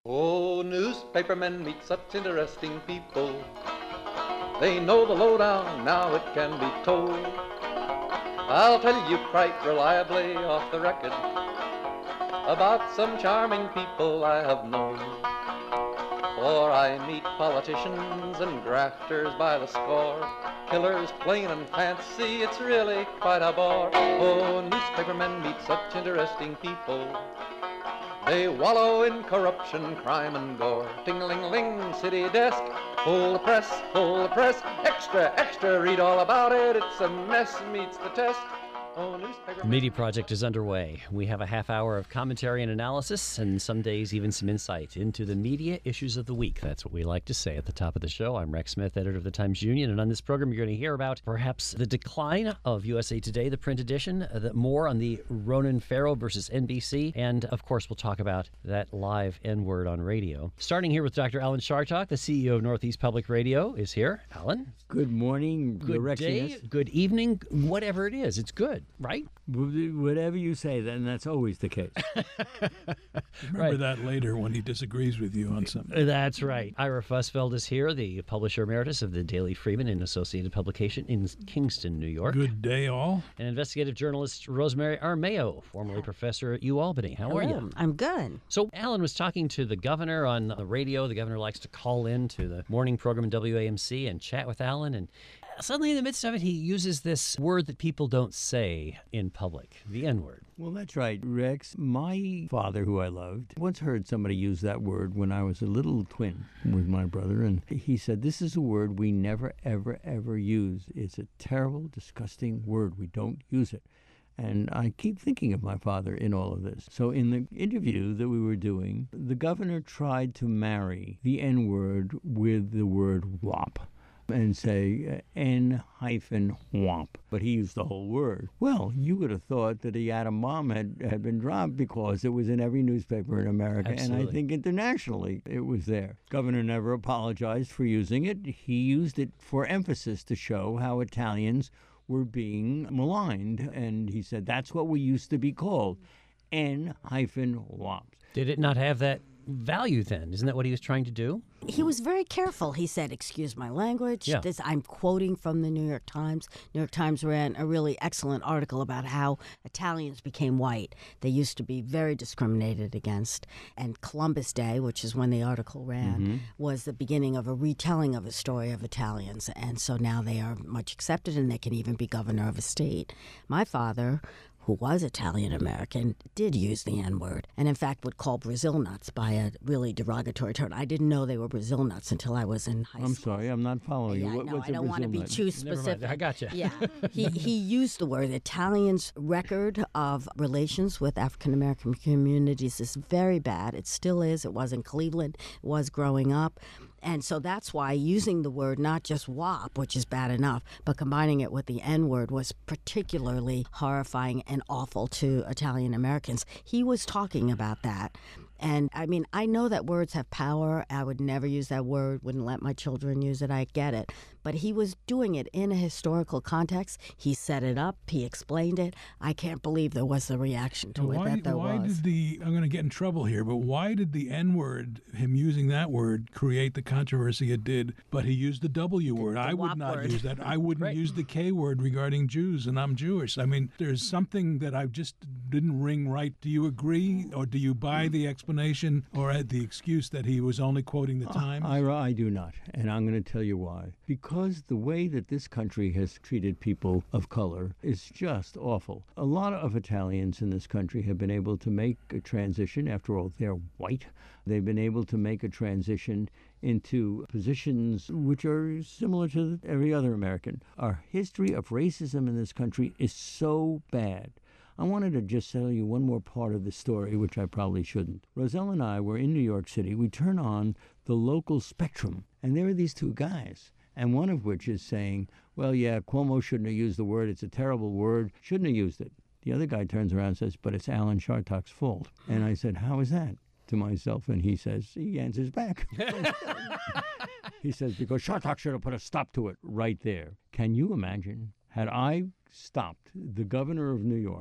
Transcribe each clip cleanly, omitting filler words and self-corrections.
Oh, newspapermen meet such interesting people. They know the lowdown, now it can be told. I'll tell you quite reliably off the record about some charming people I have known. For I meet politicians and grafters by the score, killers plain and fancy, it's really quite a bore. Oh, newspapermen meet such interesting people. They wallow in corruption, crime, and gore. Ting-a-ling-ling, city desk, full of press, extra, extra, read all about it. It's a mess, meets the test. Oh, The Media Project is underway. We have a half hour of commentary and analysis, and some days even some insight into the media issues of the week. That's what we like to say at the top of the show. I'm Rex Smith, editor of the Times-Union, and on this program you're going to hear about perhaps the decline of USA Today, the print edition, more on the Ronan Farrow versus NBC, and of course we'll talk about that live N-word on radio. Starting here with Dr. Alan Chartock, the CEO of Northeast Public Radio, is here. Alan? Good morning, good day, good evening, whatever it is, it's good, right? Whatever you say, then that's always the case. Remember that later when he disagrees with you on something. That's right. Ira Fussfeld is here, the publisher emeritus of the Daily Freeman, an associated publication in Kingston, New York. Good day, all. And investigative journalist Rosemary Armao, formerly professor at UAlbany. How are you? I'm good. So Alan was talking to the governor on the radio. The governor likes to call in to the morning program in WAMC and chat with Alan, and suddenly in the midst of it, he uses this word that people don't say in public, the N-word. Well, that's right, Rex. My father, who I loved, once heard somebody use that word when I was a little twin with my brother, and he said, this is a word we never, ever, ever use. It's a terrible, disgusting word. We don't use it. And I keep thinking of my father in all of this. So in the interview that we were doing, the governor tried to marry the N-word with the word WAP and say N-WAP, but he used the whole word. Well, you would have thought that the atom bomb had been dropped because it was in every newspaper in America, Absolutely. and I think internationally it was there. Governor never apologized for using it. He used it for emphasis to show how Italians were being maligned, and he said that's what we used to be called, N-WAPs. Did it not have that value then? Isn't that what he was trying to do? He was very careful. He said, excuse my language. Yeah. I'm quoting from the New York Times. New York Times ran a really excellent article about how Italians became white. They used to be very discriminated against. And Columbus Day, which is when the article ran, was the beginning of a retelling of a story of Italians. And so now they are much accepted, and they can even be governor of a state. My father, who was Italian-American, did use the N-word, and in fact would call Brazil nuts by a really derogatory term. I didn't know they were Brazil nuts until I was in high school. I'm sorry, I'm not following Yeah, you. I know. What's I don't want to be too specific. I got you. Yeah, he used the word. Italians' record of relations with African-American communities is very bad. It still is. It was in Cleveland. It was growing up. And so that's why using the word, not just WAP, which is bad enough, but combining it with the N-word was particularly horrifying and awful to Italian Americans. He was talking about that. And I mean, I know that words have power. I would never use that word, wouldn't let my children use it. I get it. But he was doing it in a historical context. He set it up. He explained it. I can't believe there was a reaction to it that there was. I'm going to get in trouble here, but why did the N-word, him using that word, create the controversy it did? But he used the W word. I would WAP not word. use that. I wouldn't Right. use the K word regarding Jews, and I'm Jewish. I mean, there's something that I just didn't ring right. Do you agree, or do you buy the explanation or the excuse that he was only quoting the Times? I do not, and I'm going to tell you why. Because the way that this country has treated people of color is just awful. A lot of Italians in this country have been able to make a transition. After all, they're white. They've been able to make a transition into positions which are similar to every other American. Our history of racism in this country is so bad. I wanted to just tell you one more part of the story, which I probably shouldn't. Roselle and I were in New York City. We turn on the local Spectrum, and there are these two guys, and one of which is saying, well, yeah, Cuomo shouldn't have used the word. It's a terrible word. Shouldn't have used it. The other guy turns around and says, but it's Alan Chartock's fault. And I said, how is that? To myself, and he answers back. He says, because Chartock should have put a stop to it right there. Can you imagine, had I stopped the governor of New York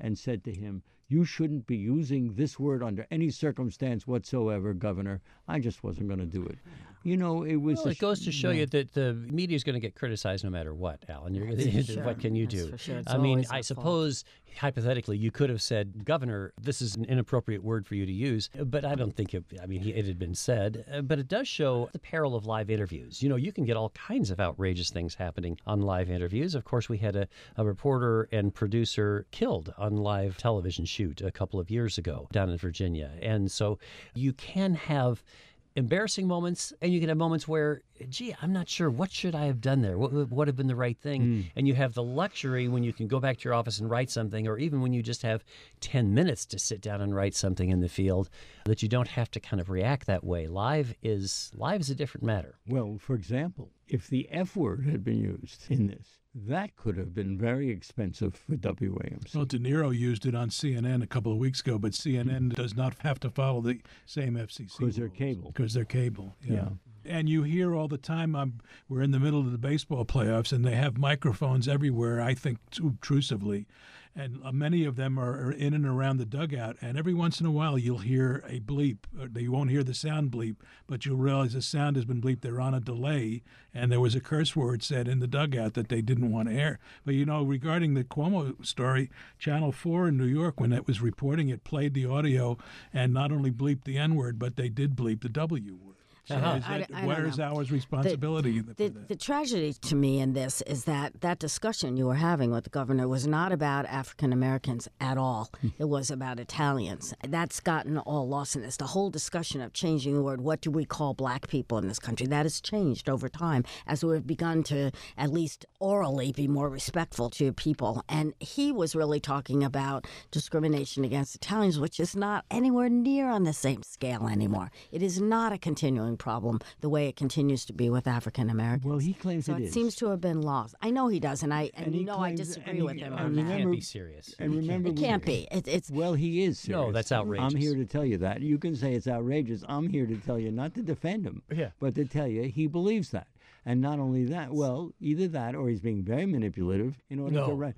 and said to him, "You shouldn't be using this word under any circumstance whatsoever, Governor," I just wasn't going to do it. You know, it was. Well, it goes to show you that the media is going to get criticized no matter what, Alan. What can you do? For sure. It's I mean, always I our fault. suppose hypothetically you could have said, "Governor, this is an inappropriate word for you to use," but I don't think it. I mean, it had been said, but it does show the peril of live interviews. You know, you can get all kinds of outrageous things happening on live interviews. Of course, we had a reporter and producer killed on live television shoot a couple of years ago down in Virginia, and so you can have embarrassing moments, and you can have moments where, gee, I'm not sure, what should I have done there? What would have been the right thing? And you have the luxury when you can go back to your office and write something, or even when you just have 10 minutes to sit down and write something in the field, that you don't have to kind of react that way. Live is a different matter. Well, for example, if the F word had been used in this, that could have been very expensive for WAMC. Well, De Niro used it on CNN a couple of weeks ago, but CNN does not have to follow the same FCC Because they're cable. Because they're cable, Yeah. And you hear all the time, we're in the middle of the baseball playoffs, and they have microphones everywhere, I think, too obtrusively. And many of them are in and around the dugout. And every once in a while, you'll hear a bleep. You won't hear the sound bleep, but you'll realize the sound has been bleeped. They're on a delay, and there was a curse word said in the dugout that they didn't want to air. But, you know, regarding the Cuomo story, Channel 4 in New York, when it was reporting, it played the audio and not only bleeped the N-word, but they did bleep the W word. So I don't where's know. our responsibility for that? The tragedy to me in this is that discussion you were having with the governor was not about African Americans at all. It was about Italians. That's gotten all lost in this. The whole discussion of changing the word, what do we call black people in this country, that has changed over time as we've begun to at least orally be more respectful to people. And he was really talking about discrimination against Italians, which is not anywhere near on the same scale anymore. It is not a continuing problem the way it continues to be with African Americans. Well, he claims so it it is. seems to have been lost. I know he does, and I he claims- disagree and he- with him and on It that. can't be serious. And remember, It can't be. It's Well, he is serious. No, that's outrageous. I'm here to tell you that. You can say it's outrageous. I'm here to tell you, not to defend him, but to tell you he believes that. And not only that, well, either that or he's being very manipulative in order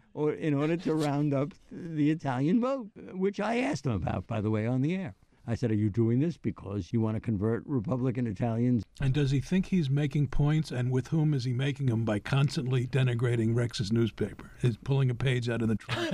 to round up the Italian vote, which I asked him about, by the way, on the air. I said, "Are you doing this because you want to convert Republican Italians?" And does he think he's making points, and with whom is he making them by constantly denigrating Rex's newspaper? He's pulling a page out of the Trump,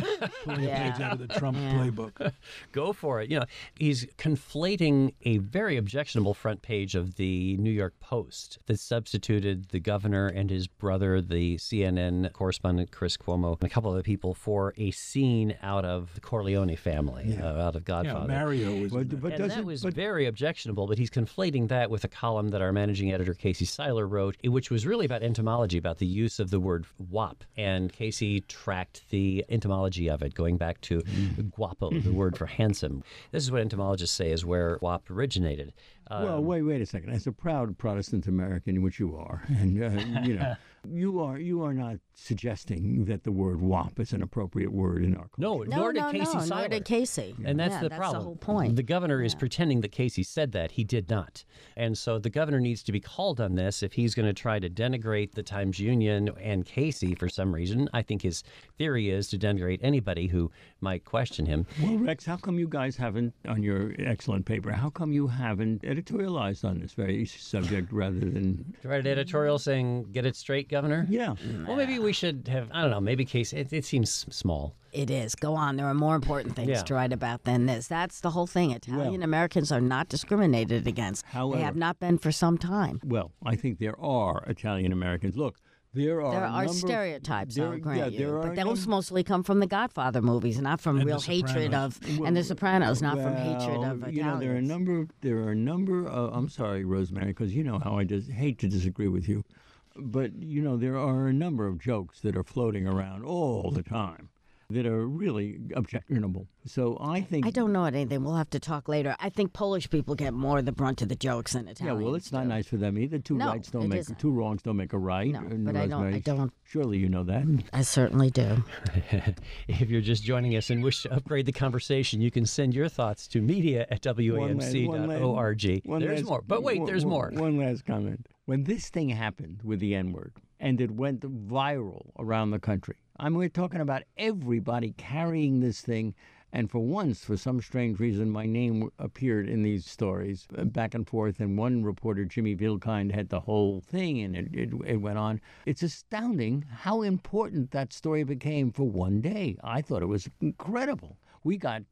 playbook. Go for it. You know, he's conflating a very objectionable front page of the New York Post that substituted the governor and his brother, the CNN correspondent Chris Cuomo, and a couple of other people for a scene out of the Corleone family, out of Godfather. Yeah, Mario was. But And that was very objectionable, but he's conflating that with a column that our managing editor, Casey Seiler, wrote, which was really about entomology, about the use of the word wop. And Casey tracked the entomology of it, going back to guapo, the word for handsome. This is what entomologists say is where wop originated. Well, wait a second. As a proud Protestant American, which you are, and you know, you are not suggesting that the word "wop" is an appropriate word in our culture. No, nor did Casey Seiler. Nor did Casey. And that's Yeah, the problem. That's the whole point. The governor is pretending that Casey said that. He did not. And so the governor needs to be called on this if he's going to try to denigrate the Times-Union and Casey for some reason. I think his theory is to denigrate anybody who might question him. Well, Rex, how come you guys haven't, on your excellent paper, how come you haven't editorialized on this very subject rather than... To write an editorial saying, get it straight, Governor? Yeah. Well, maybe we should have, I don't know, maybe Casey, it seems small. It is. Go on. There are more important things Yeah. to write about than this. That's the whole thing. Italian Americans are not discriminated against. However- They have not been for some time. Well, I think there are Italian Americans. Look, there are There a are number- stereotypes, there- I'll grant yeah, there you. are But a those number- mostly come from the Godfather movies, not from And real The hatred Sopranos. of, and The Sopranos, not from hatred of Italians. You know, there are a number of, I'm sorry, Rosemary, because you know how I just hate to disagree with you. But, you know, there are a number of jokes that are floating around all the time that are really objectionable. So I think... I don't know anything. We'll have to talk later. I think Polish people get more of the brunt of the jokes than Yeah, Italians well, it's not do. nice for them either. No, it isn't. Two wrongs don't make a right. No, but I Rosemary. don't. Surely you know that. I certainly do. If you're just joining us and wish to upgrade the conversation, you can send your thoughts to media@wamc.org. There's more. But wait, there's more. One last comment. When this thing happened with the N-word, and it went viral around the country, I mean, we're talking about everybody carrying this thing. And for once, for some strange reason, my name appeared in these stories back and forth. And one reporter, Jimmy Vilkind, had the whole thing, and it went on. It's astounding how important that story became for one day. I thought it was incredible. We got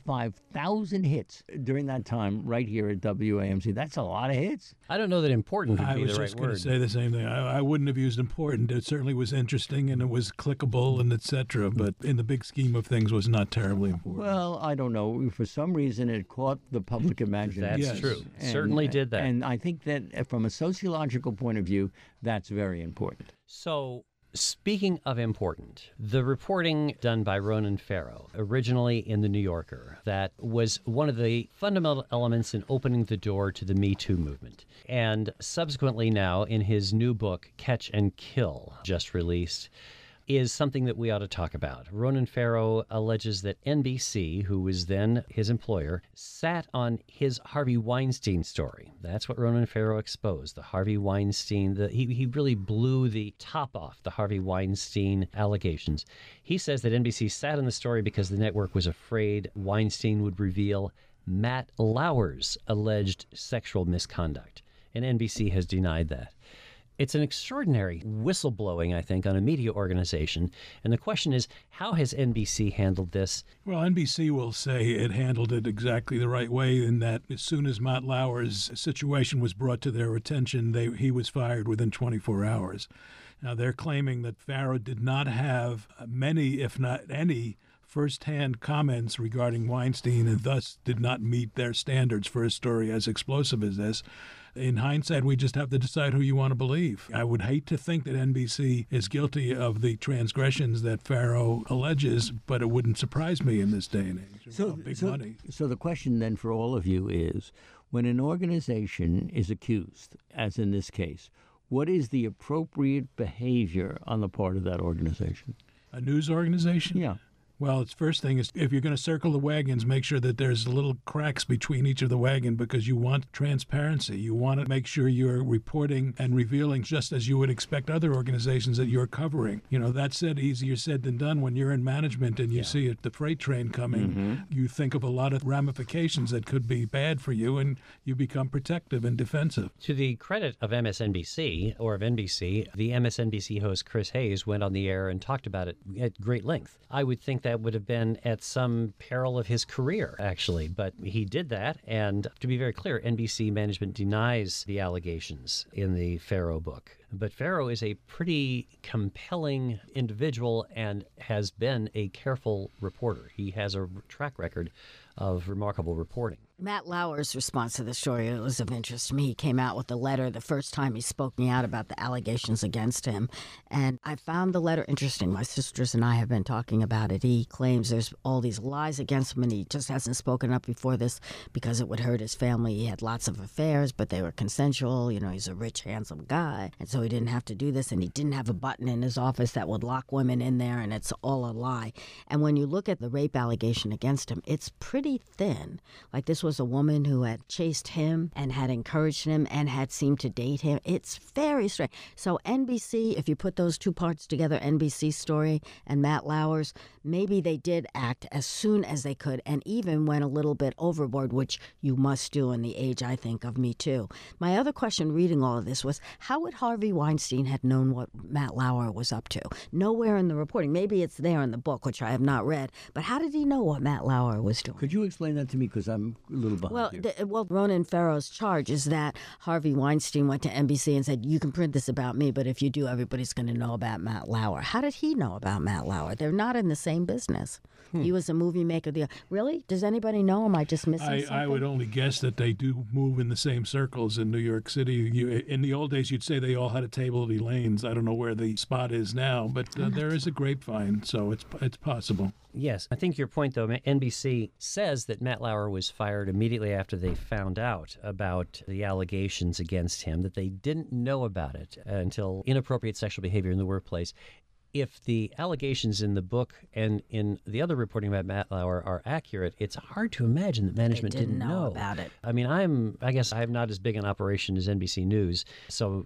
25,000 hits during that time right here at WAMC. That's a lot of hits. I don't know that important would be the right word. I was just going to say the same thing. I wouldn't have used important. It certainly was interesting and it was clickable and etc. But in the big scheme of things, was not terribly important. Well, I don't know. For some reason, it caught the public imagination. That's true. Certainly did that. And I think that from a sociological point of view, that's very important. So, speaking of important, the reporting done by Ronan Farrow, originally in The New Yorker, that was one of the fundamental elements in opening the door to the Me Too movement. And subsequently now, in his new book, Catch and Kill, just released, is something that we ought to talk about. Ronan Farrow alleges that NBC, who was then his employer, sat on his Harvey Weinstein story. That's what Ronan Farrow exposed, the Harvey Weinstein. He really blew the top off the Harvey Weinstein allegations. He says that NBC sat on the story because the network was afraid Weinstein would reveal Matt Lauer's alleged sexual misconduct, and NBC has denied that. It's an extraordinary whistleblowing, I think, on a media organization. And the question is, how has NBC handled this? Well, NBC will say it handled it exactly the right way in that as soon as Matt Lauer's situation was brought to their attention, he was fired within 24 hours. Now, they're claiming that Farrow did not have many, if not any, first-hand comments regarding Weinstein and thus did not meet their standards for a story as explosive as this. In hindsight, we just have to decide who you want to believe. I would hate to think that NBC is guilty of the transgressions that Farrow alleges, but it wouldn't surprise me in this day and age. Money. So the question then for all of you is, when an organization is accused, as in this case, what is the appropriate behavior on the part of that organization? A news organization? Yeah. Well, its first thing is, if you're going to circle the wagons, make sure that there's little cracks between each of the wagon because you want transparency. You want to make sure you're reporting and revealing just as you would expect other organizations that you're covering. You know, that said, easier said than done. When you're in management and you see the freight train coming, you think of a lot of ramifications that could be bad for you, and you become protective and defensive. To the credit of MSNBC, or of NBC, the MSNBC host Chris Hayes went on the air and talked about it at great length. I would think that would have been at some peril of his career, actually. But he did that. And to be very clear, NBC management denies the allegations in the Farrow book. But Farrow is a pretty compelling individual and has been a careful reporter. He has a track record of remarkable reporting. Matt Lauer's response to the story was of interest to me. He came out with a letter the first time he spoke me out about the allegations against him. And I found the letter interesting. My sisters and I have been talking about it. He claims there's all these lies against him, and he just hasn't spoken up before this because it would hurt his family. He had lots of affairs, but they were consensual. You know, he's a rich, handsome guy. And so he didn't have to do this, and he didn't have a button in his office that would lock women in there, and it's all a lie. And when you look at the rape allegation against him, it's pretty thin. Like, this was a woman who had chased him and had encouraged him and had seemed to date him. It's very strange. So NBC, if you put those two parts together, NBC's story and Matt Lauer's, maybe they did act as soon as they could and even went a little bit overboard, which you must do in the age, I think, of Me Too. My other question reading all of this was, how would Harvey Weinstein have known what Matt Lauer was up to? Nowhere in the reporting. Maybe it's there in the book, which I have not read, but how did he know what Matt Lauer was doing? Could you explain that to me, because I'm a little behind here. Well, Ronan Farrow's charge is that Harvey Weinstein went to NBC and said, you can print this about me, but if you do, everybody's going to know about Matt Lauer. How did he know about Matt Lauer? They're not in the same business. He was a movie maker. Really? Does anybody know? Am I just missing something? I would only guess that they do move in the same circles in New York City. In the old days, you'd say they all had a table at Elaine's. I don't know where the spot is now, but there is a grapevine, so it's possible. Yes. I think your point, though, NBC says that Matt Lauer was fired immediately after they found out about the allegations against him, that they didn't know about it until inappropriate sexual behavior in the workplace. If the allegations in the book and in the other reporting about Matt Lauer are accurate, it's hard to imagine that management didn't know about it. I mean, I guess I have not as big an operation as NBC News, so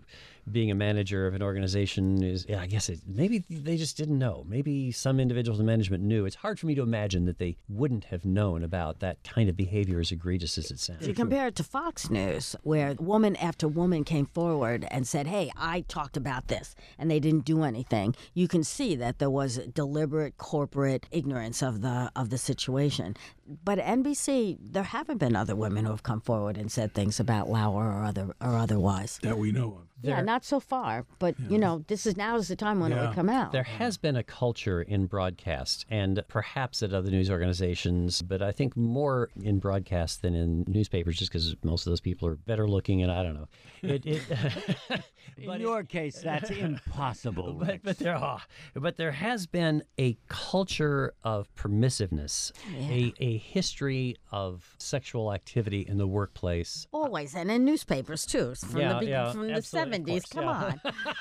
being a manager of an organization is, I guess maybe they just didn't know. Maybe some individuals in management knew. It's hard for me to imagine that they wouldn't have known about that kind of behavior, as egregious as it sounds. You compare it to Fox News, where woman after woman came forward and said, hey, I talked about this, and they didn't do anything. You can see that there was deliberate corporate ignorance of the situation. But NBC, there haven't been other women who have come forward and said things about Lauer or otherwise. That we know of. Yeah, not so far. But, now is the time when it would come out. There has been a culture in broadcast and perhaps at other news organizations, but I think more in broadcast than in newspapers just because most of those people are better looking and I don't know. In your case, that's impossible. But there has been a culture of permissiveness, a history of sexual activity in the workplace. Always, and in newspapers too, from the 70s. Come on.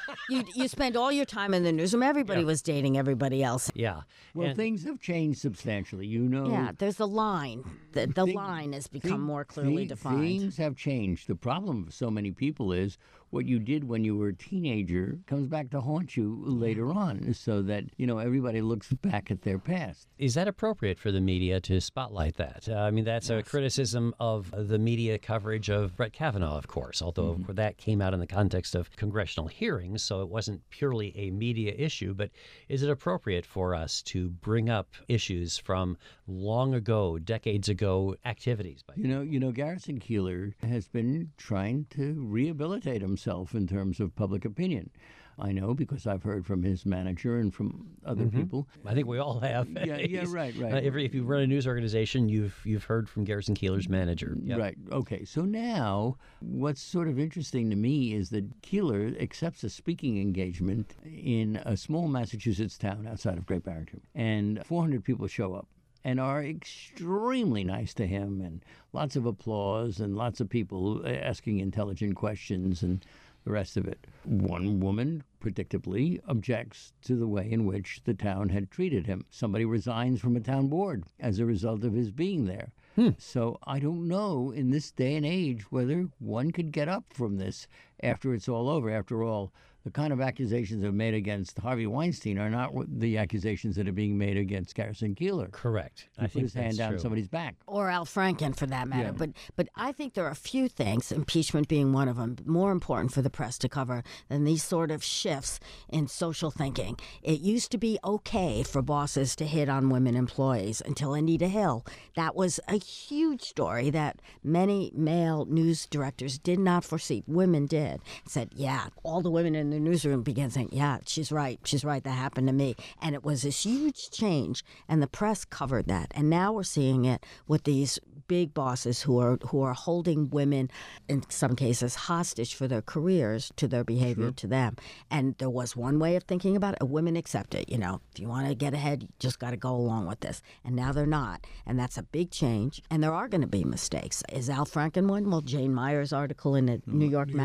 You spend all your time in the newsroom. Everybody was dating everybody else. Yeah. Well, things have changed substantially. Yeah, there's a line. The line has become more clearly defined. Things have changed. The problem for so many people is what you did when you were a teenager comes back to haunt you later on, so that, everybody looks back at their past. Is that appropriate for the media to spotlight that? That's a criticism of the media coverage of Brett Kavanaugh, of course, although that came out in the context of congressional hearings, so it wasn't purely a media issue. But is it appropriate for us to bring up issues from long ago, decades ago activities? Garrison Keillor has been trying to rehabilitate himself in terms of public opinion. I know because I've heard from his manager and from other people. I think we all have. Right. If you run a news organization, you've heard from Garrison Keillor's manager. Yep. Right. Okay. So now, what's sort of interesting to me is that Keillor accepts a speaking engagement in a small Massachusetts town outside of Great Barrington, and 400 people show up and are extremely nice to him, and lots of applause and lots of people asking intelligent questions and the rest of it. One woman, predictably, objects to the way in which the town had treated him. Somebody resigns from a town board as a result of his being there. So I don't know in this day and age whether one could get up from this after it's all over. After all, the kind of accusations that are made against Harvey Weinstein are not the accusations that are being made against Garrison Keillor. Correct. I think put his hand down somebody's back. Or Al Franken, for that matter. Yeah. But I think there are a few things, impeachment being one of them, more important for the press to cover than these sort of shifts in social thinking. It used to be okay for bosses to hit on women employees until Anita Hill. That was a huge story that many male news directors did not foresee. Women did. Said, all the women in the newsroom began saying, she's right, that happened to me. And it was this huge change, and the press covered that. And now we're seeing it with these big bosses who are holding women, in some cases, hostage for their careers to their behavior to them. And there was one way of thinking about it. Women accept it. If you want to get ahead, you just got to go along with this. And now they're not. And that's a big change. And there are going to be mistakes. Is Al Franken one? Well, Jane Meyer's article in the New Yorker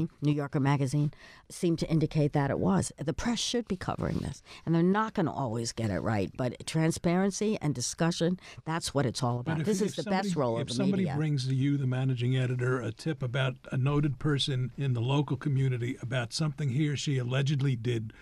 magazine seemed to indicate that it was. The press should be covering this. And they're not going to always get it right. But transparency and discussion, that's what it's all about. This is the best role of the media. If somebody brings to you, the managing editor, a tip about a noted person in the local community about something he or she allegedly did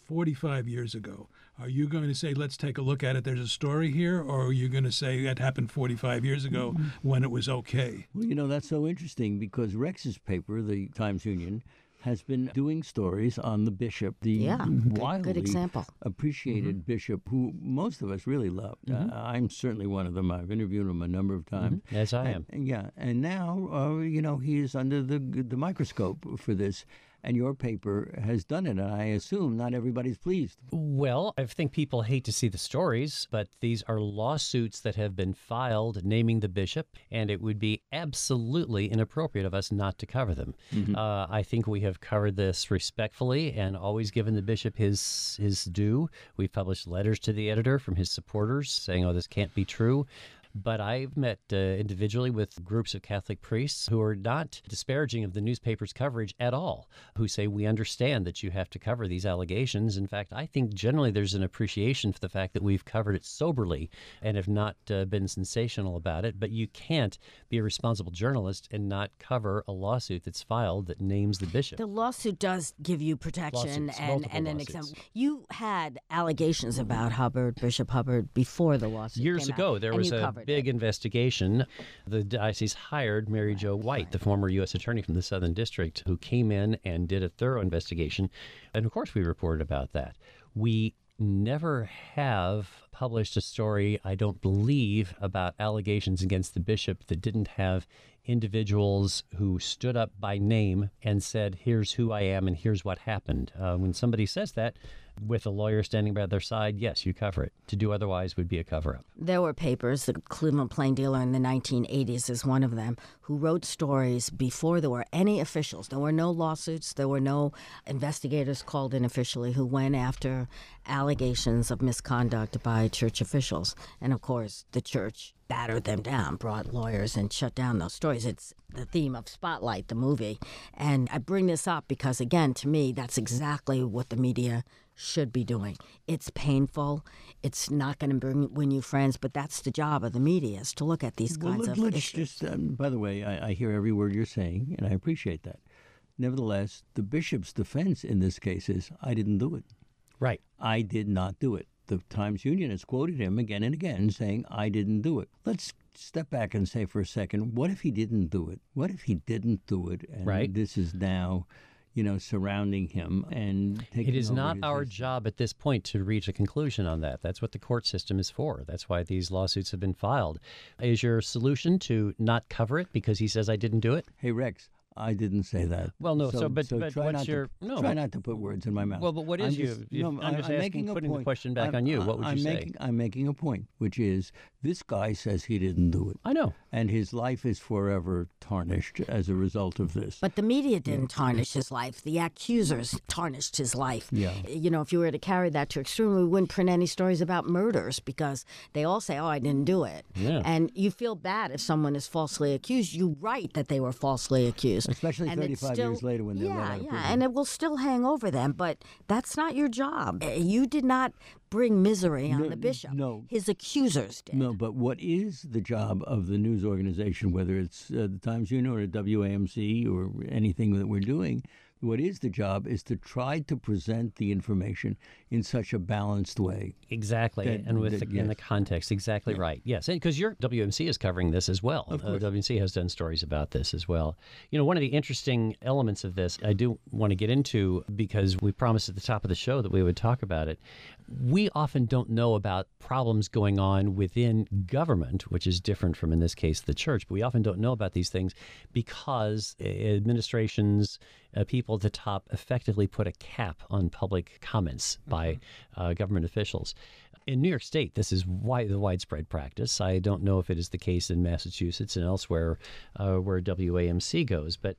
45 years ago, are you going to say, let's take a look at it, there's a story here, or are you going to say that happened 45 years ago when it was okay? Well, that's so interesting because Rex's paper, the Times-Union, has been doing stories on the bishop, the widely good example. Appreciated bishop who most of us really love. I'm certainly one of them. I've interviewed him a number of times. Yes, I am. And now, he is under the microscope for this. And your paper has done it, and I assume not everybody's pleased. Well, I think people hate to see the stories, but these are lawsuits that have been filed naming the bishop, and it would be absolutely inappropriate of us not to cover them. I think we have covered this respectfully and always given the bishop his due. We've published letters to the editor from his supporters saying, this can't be true. But I've met individually with groups of Catholic priests who are not disparaging of the newspaper's coverage at all, who say, we understand that you have to cover these allegations. In fact, I think generally there's an appreciation for the fact that we've covered it soberly and have not been sensational about it. But you can't be a responsible journalist and not cover a lawsuit that's filed that names the bishop. The lawsuit does give you protection and an example. You had allegations about Hubbard, Bishop Hubbard, before the lawsuit Years came ago, out, there and was you a covered big it. investigation. The diocese hired Mary Jo White, the former U.S. attorney from the Southern District, who came in and did a thorough investigation. And of course, we reported about that. We never have published a story, I don't believe, about allegations against the bishop that didn't have individuals who stood up by name and said, here's who I am and here's what happened. When somebody says that, with a lawyer standing by their side, yes, you cover it. To do otherwise would be a cover-up. There were papers, the Cleveland Plain Dealer in the 1980s is one of them, who wrote stories before there were any officials. There were no lawsuits. There were no investigators called in officially who went after allegations of misconduct by church officials. And, of course, the church battered them down, brought lawyers and shut down those stories. It's the theme of Spotlight, the movie. And I bring this up because, again, to me, that's exactly what the media should be doing. It's painful. It's not going to win you friends, but that's the job of the media, is to look at these kinds of issues. By the way, I hear every word you're saying, and I appreciate that. Nevertheless, the bishop's defense in this case is, I didn't do it. Right. I did not do it. The Times-Union has quoted him again and again saying, I didn't do it. Let's step back and say for a second, what if he didn't do it? What if he didn't do it? And this is now, surrounding him and taking It is over not his our issue. job at this point to reach a conclusion on that. That's what the court system is for. That's why these lawsuits have been filed. Is your solution to not cover it because he says I didn't do it? Hey, Rex, I didn't say that. Well, no. But try what's not your to, no? Try not to put words in my mouth. Well, but what is I'm just asking, putting the question back on you. What would you say? I'm making a point, which is this guy says he didn't do it. I know. And his life is forever tarnished as a result of this. But the media didn't tarnish his life. The accusers tarnished his life. Yeah. If you were to carry that to extreme, we wouldn't print any stories about murders because they all say, I didn't do it. Yeah. And you feel bad if someone is falsely accused. You write that they were falsely accused. Especially And it's 35 years later when they're let out of prison. and it will still hang over them, but that's not your job. You did not bring misery on the bishop. No. His accusers did. No, but what is the job of the news organization, whether it's the Times-Union or WAMC or anything that we're doing, what is the job is to try to present the information in such a balanced way. Exactly, and in the context, exactly right. Yes, because your WMC is covering this as well. WMC has done stories about this as well. One of the interesting elements of this I do want to get into, because we promised at the top of the show that we would talk about it. We often don't know about problems going on within government, which is different from, in this case, the church. But we often don't know about these things because administrations, people at the top effectively put a cap on public comments by government officials. In New York State, this is the widespread practice. I don't know if it is the case in Massachusetts and elsewhere where WAMC goes, but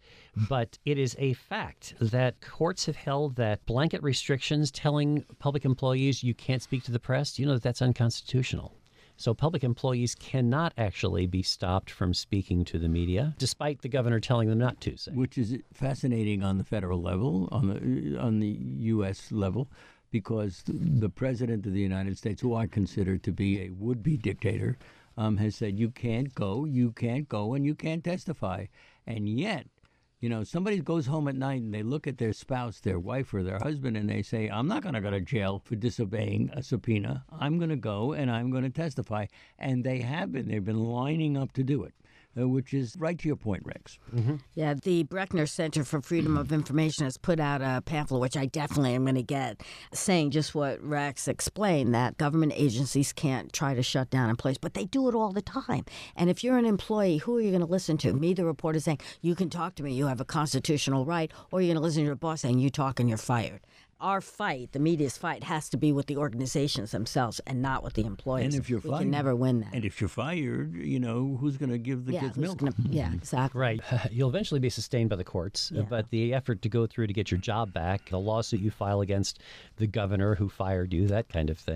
it is a fact that courts have held that blanket restrictions telling public employees you can't speak to the press, that's unconstitutional. So public employees cannot actually be stopped from speaking to the media, despite the governor telling them not to. Which is fascinating on the federal level, on the U.S. level, because the President of the United States, who I consider to be a would-be dictator, has said you can't go, and you can't testify. And yet, somebody goes home at night and they look at their spouse, their wife or their husband, and they say, I'm not going to go to jail for disobeying a subpoena. I'm going to go and I'm going to testify. And they have been. They've been lining up to do it. Which is right to your point, Rex. Mm-hmm. Yeah, the Brechner Center for Freedom of Information has put out a pamphlet, which I definitely am going to get, saying just what Rex explained, that government agencies can't try to shut down a place, but they do it all the time. And if you're an employee, who are you going to listen to? Me, the reporter, saying, you can talk to me, you have a constitutional right, or you're going to listen to your boss saying, you talk and you're fired. Our fight, the media's fight, has to be with the organizations themselves and not with the employees. And if you're we fired, can never win that. And if you're fired, who's going to give the kids milk? Yeah, exactly. Right. You'll eventually be sustained by the courts, but the effort to go through to get your job back, the lawsuit you file against the governor who fired you, that kind of thing,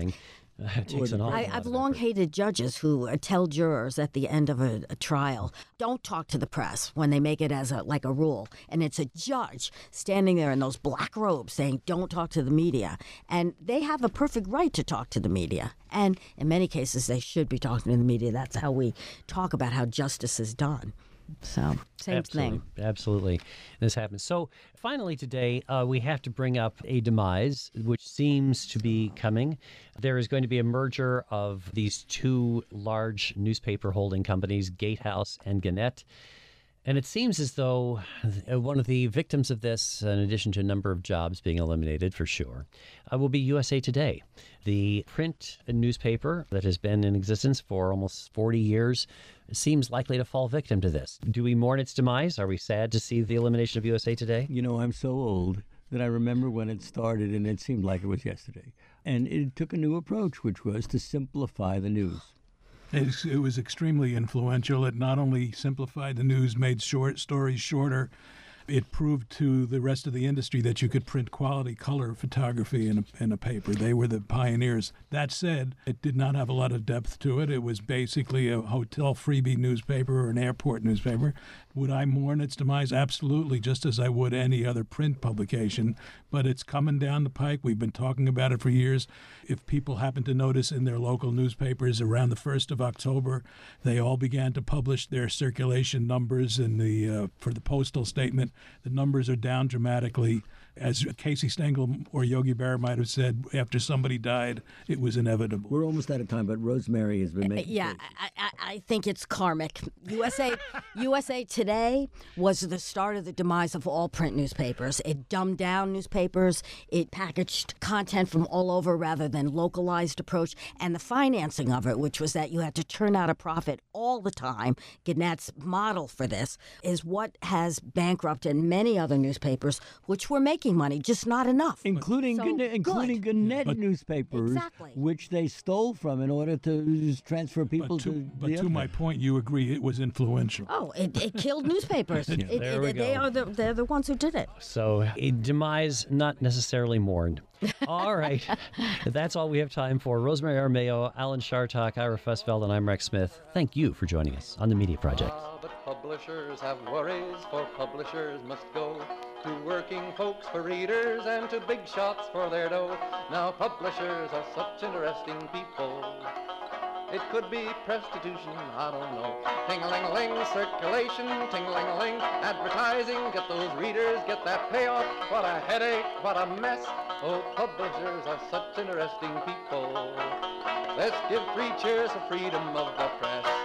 It takes an awful lot I've of long effort. hated judges who tell jurors at the end of a trial, don't talk to the press when they make it as like a rule. And it's a judge standing there in those black robes saying, don't talk to the media. And they have a perfect right to talk to the media. And in many cases, they should be talking to the media. That's how we talk about how justice is done. So, same thing. Absolutely. This happens. So finally today, we have to bring up a demise, which seems to be coming. There is going to be a merger of these two large newspaper holding companies, Gatehouse and Gannett. And it seems as though one of the victims of this, in addition to a number of jobs being eliminated for sure, will be USA Today. The print newspaper that has been in existence for almost 40 years seems likely to fall victim to this. Do we mourn its demise? Are we sad to see the elimination of USA Today? You know, I'm so old that I remember when it started, and it seemed like it was yesterday. And it took a new approach, which was to simplify the news. It was extremely influential. It not only simplified the news, made short stories shorter, it proved to the rest of the industry that you could print quality color photography in a paper. They were the pioneers. That said, it did not have a lot of depth to it. It was basically a hotel freebie newspaper or an airport newspaper. Would I mourn its demise? Absolutely, just as I would any other print publication. But it's coming down the pike. We've been talking about it for years. If people happen to notice in their local newspapers around the 1st of October, they all began to publish their circulation numbers for the postal statement. The numbers are down dramatically. As Casey Stengel or Yogi Berra might have said, after somebody died, it was inevitable. We're almost out of time, but Rosemary has been making Yeah, cases. I think it's karmic. USA Today was the start of the demise of all print newspapers. It dumbed down newspapers. It packaged content from all over rather than localized approach. And the financing of it, which was that you had to turn out a profit all the time, Gannett's model for this, is what has bankrupted many other newspapers, which were making money, just not enough. Including So Gannett newspapers, Exactly. which they stole from in order to transfer people But to my point, you agree it was influential. Oh, it killed newspapers. There we go. They're the ones who did it. So a demise not necessarily mourned. All right. That's all we have time for. Rosemary Armayo, Alan Chartock, Ira Fussfeld, and I'm Rex Smith. Thank you for joining us on the Media Project. But publishers have worries, for publishers must go to working folks for readers and to big shots for their dough. Now publishers are such interesting people. It could be prostitution, I don't know. Ting-a-ling-a-ling, circulation, ting-a-ling-a-ling, advertising, get those readers, get that payoff. What a headache, what a mess. Oh, publishers are such interesting people. Let's give 3 cheers for freedom of the press.